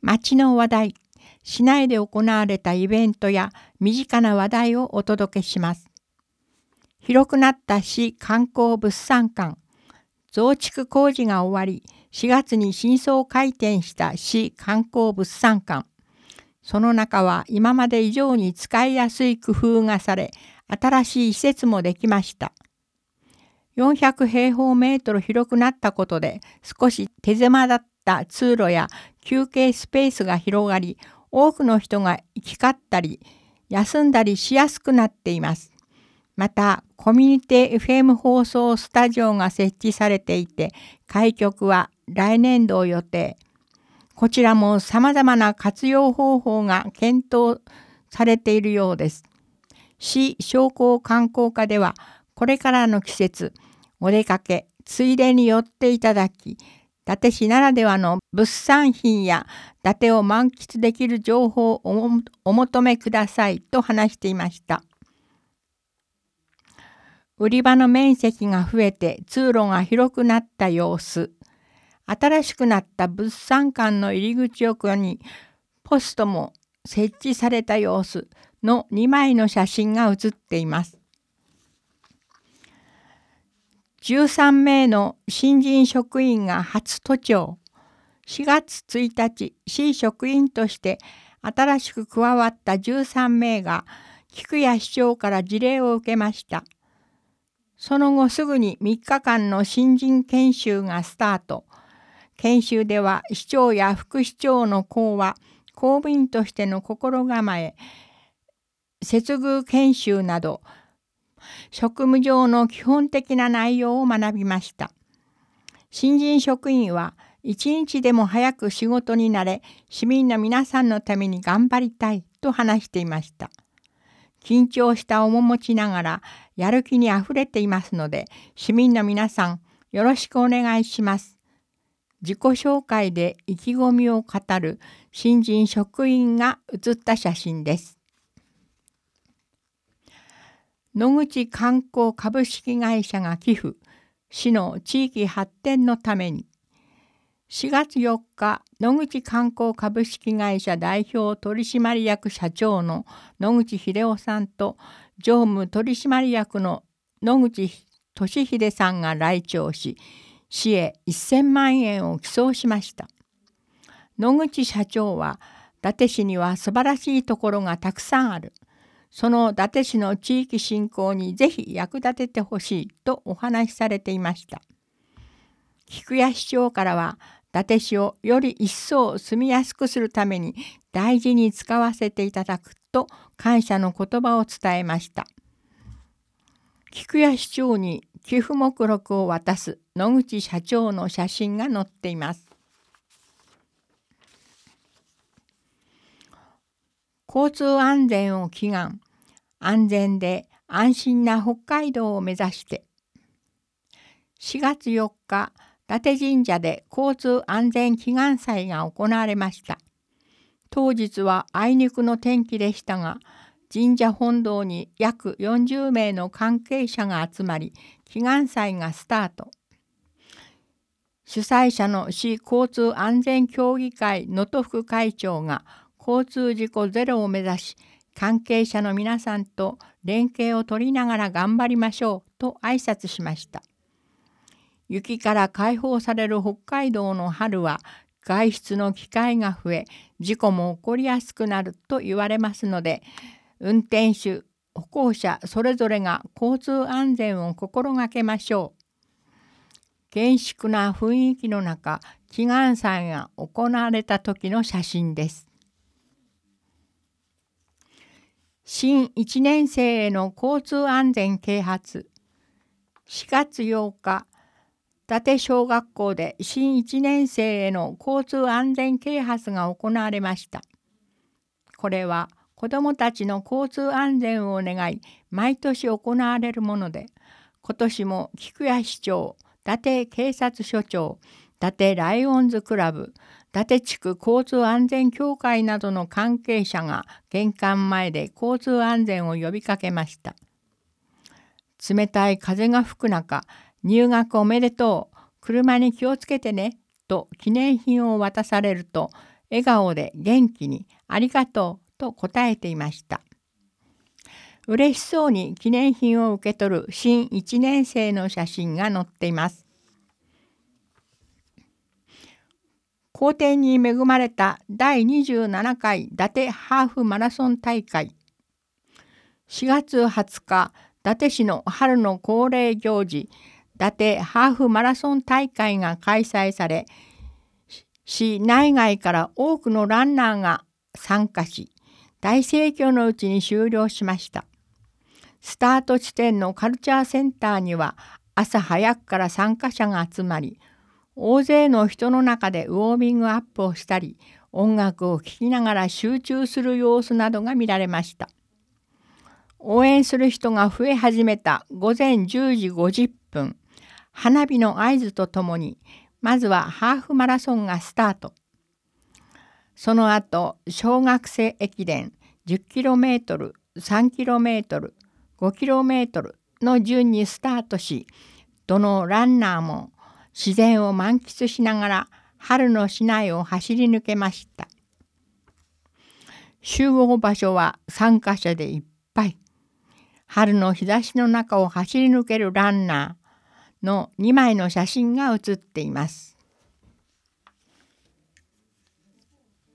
町の話題、市内で行われたイベントや身近な話題をお届けします。広くなった市観光物産館、増築工事が終わり、4月に新装開店した市観光物産館。その中は今まで以上に使いやすい工夫がされ、新しい施設もできました。400平方メートル広くなったことで、少し手狭だった通路や休憩スペースが広がり、多くの人が行き交ったり、休んだりしやすくなっています。また、コミュニティ FM 放送スタジオが設置されていて、開局は来年度予定。こちらも様々な活用方法が検討されているようです。市商工観光課では、これからの季節、お出かけ、ついでに寄っていただき、伊達市ならではの物産品や伊達を満喫できる情報をお求めくださいと話していました。売り場の面積が増えて通路が広くなった様子。新しくなった物産館の入り口横にポストも設置された様子の2枚の写真が写っています。13名の新人職員が初都庁。4月1日、市職員として新しく加わった13名が菊谷市長から辞令を受けました。その後すぐに3日間の新人研修がスタート。研修では市長や副市長の講話、公務員としての心構え、接遇研修など、職務上の基本的な内容を学びました。新人職員は一日でも早く仕事に慣れ、市民の皆さんのために頑張りたいと話していました。緊張した面持ちながらやる気にあふれていますので、市民の皆さんよろしくお願いします。自己紹介で意気込みを語る新人職員が写った写真です。野口観光株式会社が寄付、市の地域発展のために。4月4日、野口観光株式会社代表取締役社長の野口秀夫さんと常務取締役の野口俊秀さんが来庁し、市へ1000万円を寄贈しました。野口社長は、伊達市には素晴らしいところがたくさんある。その伊達市の地域振興にぜひ役立ててほしいとお話しされていました。菊谷市長からは、伊達市をより一層住みやすくするために大事に使わせていただくと感謝の言葉を伝えました。菊谷市長に寄付目録を渡す野口社長の写真が載っています。交通安全を祈願、安全で安心な北海道を目指して。4月4日、伊達神社で交通安全祈願祭が行われました。当日はあいにくの天気でしたが、神社本堂に約40名の関係者が集まり、祈願祭がスタート。主催者の市交通安全協議会能登副会長が交通事故ゼロを目指し、関係者の皆さんと連携を取りながら頑張りましょうと挨拶しました。雪から解放される北海道の春は外出の機会が増え、事故も起こりやすくなると言われますので、運転手、歩行者それぞれが交通安全を心がけましょう。厳粛な雰囲気の中、祈願祭が行われた時の写真です。新1年生への交通安全啓発。4月8日、伊達小学校で新1年生への交通安全啓発が行われました。これは子どもたちの交通安全を願い、毎年行われるもので、今年も菊谷市長、伊達警察署長、伊達ライオンズクラブ、伊達地区交通安全協会などの関係者が玄関前で交通安全を呼びかけました。冷たい風が吹く中、入学おめでとう、車に気をつけてねと記念品を渡されると、 笑顔で元気にありがとうと答えていました。嬉しそうに記念品を受け取る新1年生の写真が載っています。好天に恵まれた第27回伊達ハーフマラソン大会。4月20日、伊達市の春の恒例行事、伊達ハーフマラソン大会が開催され、市内外から多くのランナーが参加し、大盛況のうちに終了しました。スタート地点のカルチャーセンターには朝早くから参加者が集まり、大勢の人の中でウォーミングアップをしたり、音楽を聴きながら集中する様子などが見られました。応援する人が増え始めた午前10時50分、花火の合図とともに、まずはハーフマラソンがスタート。その後、小学生駅伝 10km、3km、5km の順にスタートし、どのランナーも自然を満喫しながら春の市内を走り抜けました。集合場所は参加者でいっぱい。春の日差しの中を走り抜けるランナーの2枚の写真が写っています。